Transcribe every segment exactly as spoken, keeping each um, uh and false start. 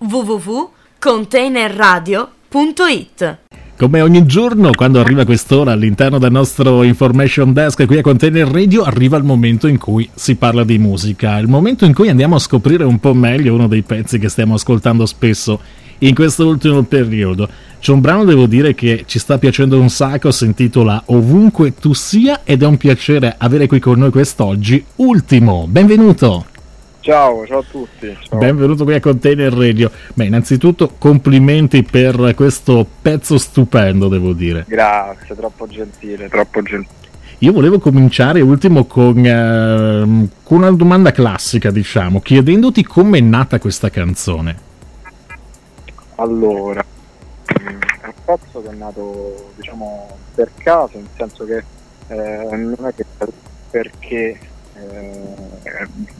w w w punto container radio punto i t. Come ogni giorno, quando arriva quest'ora all'interno del nostro information desk qui a Container Radio, arriva il momento in cui si parla di musica, il momento in cui andiamo a scoprire un po' meglio uno dei pezzi che stiamo ascoltando spesso in questo ultimo periodo. C'è un brano, devo dire, che ci sta piacendo un sacco, si intitola Ovunque tu sia, ed è un piacere avere qui con noi quest'oggi Ultimo. Benvenuto! Ciao, ciao a tutti. Ciao. Benvenuto qui a Container Radio. Beh, innanzitutto complimenti per questo pezzo stupendo, devo dire. Grazie, troppo gentile, troppo gentile. Io volevo cominciare, Ultimo, con, eh, con una domanda classica, diciamo, chiedendoti com'è nata questa canzone. Allora, è un pezzo che è nato, diciamo, per caso, nel senso che eh, non è che perché eh,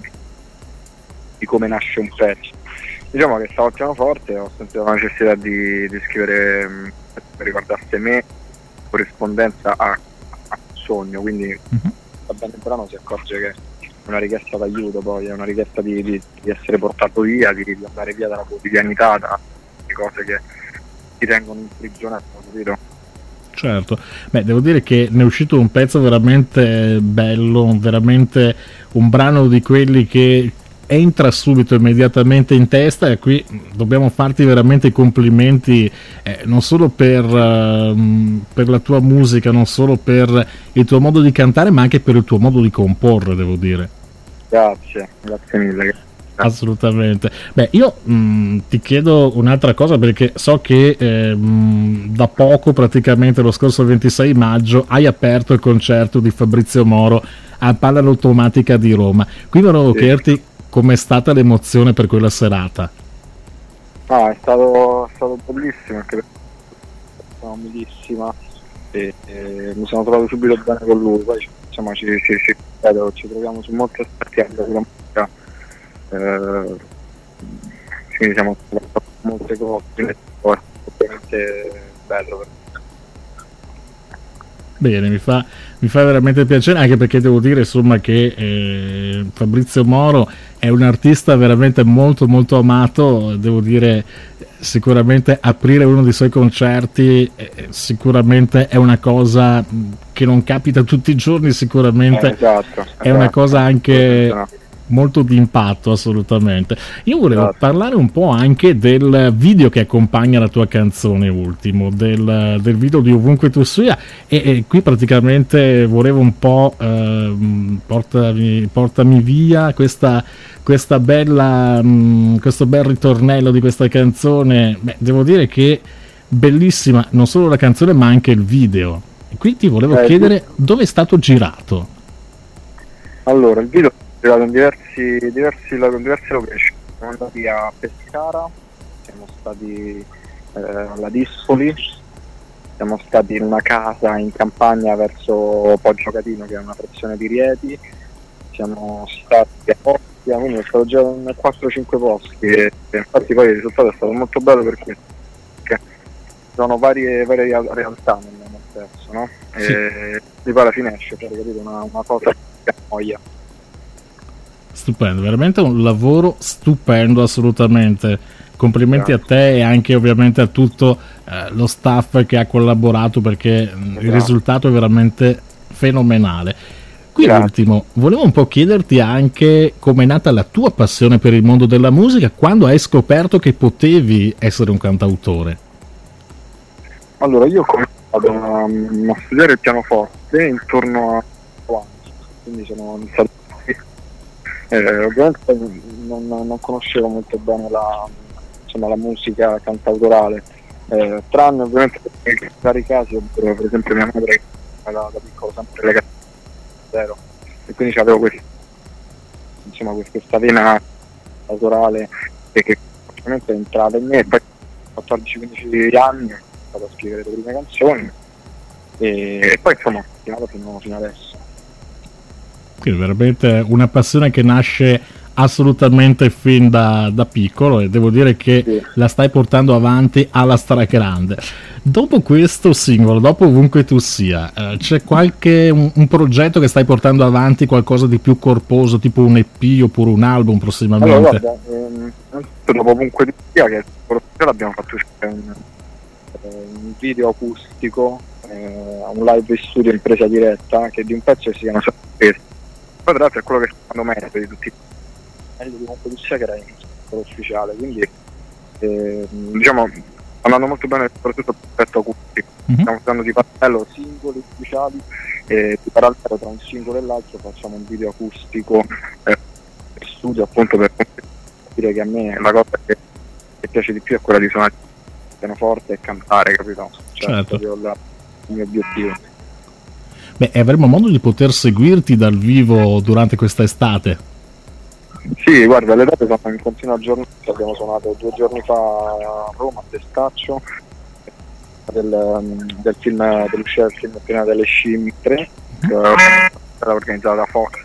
di come nasce un pezzo. Diciamo che stavo al pianoforte e ho sentito la necessità di, di scrivere um, che riguardasse me, corrispondenza a, a un sogno, quindi mm-hmm. va bene, il brano si accorge che è una richiesta d'aiuto, poi è una richiesta di, di, di essere portato via, di, di andare via dalla quotidianità, da cose che ti tengono imprigionato, capito? Certo, beh, devo dire che ne è uscito un pezzo veramente bello, veramente un brano di quelli che entra subito, immediatamente in testa, e qui dobbiamo farti veramente i complimenti, eh, non solo per, uh, per la tua musica, non solo per il tuo modo di cantare, ma anche per il tuo modo di comporre, devo dire. Grazie, grazie mille. Assolutamente. Beh, io mh, ti chiedo un'altra cosa, perché so che eh, mh, da poco, praticamente lo scorso ventisei maggio, hai aperto il concerto di Fabrizio Moro a Palla Automatica di Roma. Qui volevo sì. chiederti com'è stata l'emozione per quella serata. Ah, è stato, è stato bellissimo, anche perché è stata umilissima e, e mi sono trovato subito bene con lui. Poi insomma ci, ci, ci, ci troviamo su molti aspetti anche sulla musica. Eh, quindi siamo stati molte cose, è veramente bello per me. Bene, mi fa, mi fa veramente piacere, anche perché devo dire insomma che eh, Fabrizio Moro è un artista veramente molto molto amato. Devo dire, sicuramente aprire uno dei suoi concerti eh, sicuramente è una cosa che non capita tutti i giorni, sicuramente eh, esatto, esatto. È una cosa anche molto d'impatto, assolutamente. Io volevo esatto. parlare un po' anche del video che accompagna la tua canzone, Ultimo, del, del video di Ovunque tu sia, e, e qui praticamente volevo un po' eh, portami, portami via questa, questa bella mh, questo bel ritornello di questa canzone. Beh, devo dire che bellissima non solo la canzone ma anche il video, e qui ti volevo eh, chiedere sì. dove è stato girato. Allora, il video in diversi, diversi, in diverse location. Siamo andati a Pescara, siamo stati eh, alla Dispoli, siamo stati in una casa in campagna verso Poggio Catino, che è una frazione di Rieti, siamo stati a Ostia, quindi è stato già in quattro cinque posti e, e infatti poi il risultato è stato molto bello perché, perché ci sono varie, varie realtà nel, nel pezzo, no? Sì. E poi alla fine esce, cioè, capito, una, una cosa che annoia. Stupendo, veramente un lavoro stupendo, assolutamente. Complimenti Grazie. a te e anche ovviamente a tutto eh, lo staff che ha collaborato, perché Grazie. il risultato è veramente fenomenale. Qui l'ultimo, volevo un po' chiederti anche com'è nata la tua passione per il mondo della musica, quando hai scoperto che potevi essere un cantautore. Allora, io ho cominciato a, a studiare il pianoforte intorno a quattro anni, quindi sono iniziato. Eh, ovviamente non, non conoscevo molto bene la, insomma, la musica cantautorale, eh, tranne ovviamente per vari casi, per esempio mia madre da, da piccolo sempre legata zero, e quindi avevo questo, insomma, questa vena autorale che, che ovviamente è entrata in me, e poi a quattordici quindici anni ho iniziato a scrivere le prime canzoni e, e poi insomma fino, fino, fino adesso. Quindi veramente una passione che nasce assolutamente fin da, da piccolo, e devo dire che Sì. la stai portando avanti alla stragrande. Dopo questo singolo, dopo Ovunque Tu Sia, eh, c'è qualche un, un progetto che stai portando avanti, qualcosa di più corposo, tipo un E P oppure un album prossimamente? Allora, guarda, ehm, dopo Ovunque Tu Sia, che l'abbiamo fatto uscire un, un video acustico, eh, un live in studio in presa diretta, che di un pezzo che si chiama Sorpresa. Poi tra l'altro è quello che sta andando meglio di tutti, meglio di Ovunque Tu Sia, che era in ufficiale, quindi eh, diciamo andando molto bene soprattutto l'aspetto acustico. Mhm. Stiamo usando di parallelo singoli ufficiali e di parallelo tra un singolo e l'altro facciamo un video acustico eh, in studio, appunto, per dire che a me la cosa che, che piace di più è quella di suonare il pianoforte e cantare, capito? Cioè, Certo. è proprio la- il mio obiettivo. Beh, e avremo modo di poter seguirti dal vivo durante questa estate? Sì, guarda, le date sono in continua aggiornamento, abbiamo suonato due giorni fa a Roma, a Testaccio, del, del film, dell'uscita del film Piena delle Scimmie tre, che era organizzata da Fox.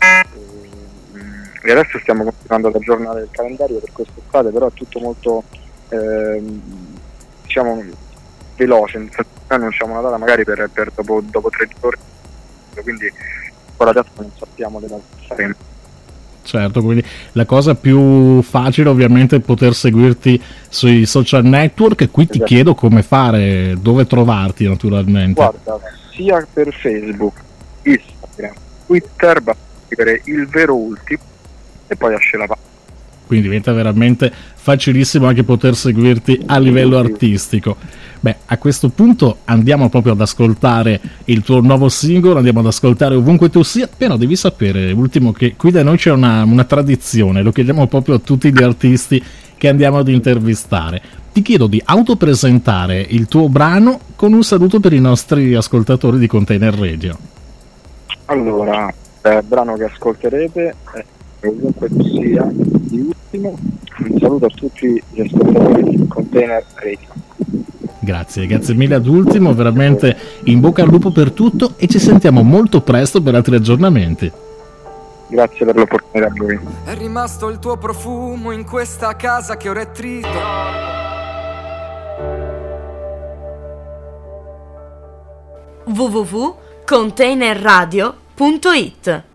E adesso stiamo continuando ad aggiornare il calendario per quest'estate, però è tutto molto, ehm, diciamo, veloce, nel senso che noi annunciamo una data magari per, per dopo, dopo tre giorni, quindi ancora adesso non sappiamo le date che saremo. Certo, quindi la cosa più facile ovviamente è poter seguirti sui social network, e qui ti Esatto. chiedo come fare, dove trovarti naturalmente. Guarda, sia per Facebook, Instagram, Twitter, basta scrivere Il Vero Ultimo e poi esce la pagina. Quindi diventa veramente facilissimo anche poter seguirti a livello artistico. Beh, a questo punto andiamo proprio ad ascoltare il tuo nuovo singolo, andiamo ad ascoltare Ovunque Tu Sia, però devi sapere, ultimo, che qui da noi c'è una, una tradizione, lo chiediamo proprio a tutti gli artisti che andiamo ad intervistare. Ti chiedo di autopresentare il tuo brano con un saluto per i nostri ascoltatori di Container Radio. Allora, eh, il brano che ascolterete è Ovunque Tu Sia di Ultimo. Un saluto a tutti gli ascoltatori di Container Radio. Grazie, grazie mille ad Ultimo, veramente in bocca al lupo per tutto, e ci sentiamo molto presto per altri aggiornamenti. Grazie per l'opportunità a voi. È rimasto il tuo profumo in questa casa che ora è trita. w w w punto container radio punto it